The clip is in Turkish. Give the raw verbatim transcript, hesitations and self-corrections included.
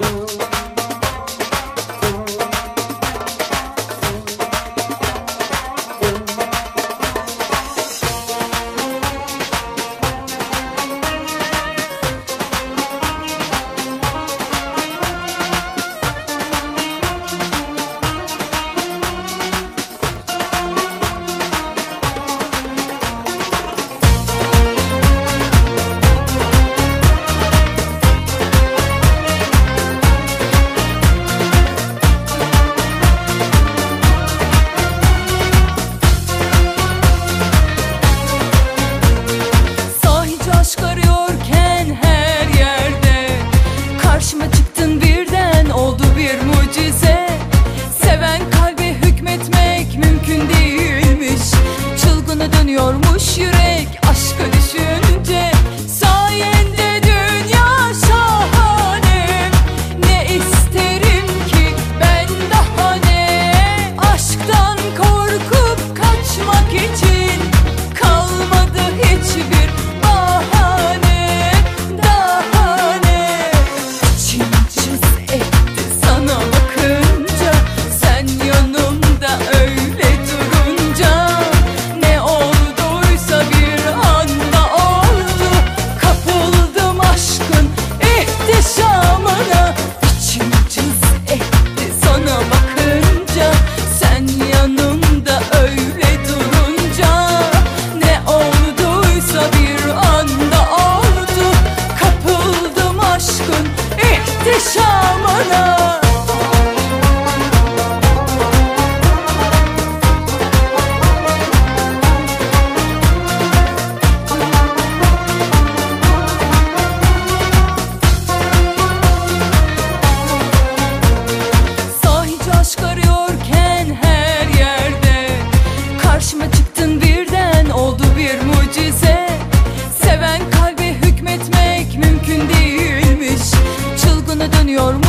Dönüyormuş yürek aşkı düşününce. Sayende dünya şahane. Ne isterim ki ben daha ne? Aşktan korkup kaçmak için kalmadı hiçbir bahane. Daha ne? İçim cız etti sana bakınca, sen yanımda öyle durunca. Karşıma çıktın birden, oldu bir mucize. Seven kalbe hükmetmek mümkün değilmiş. Çılgına dönüyor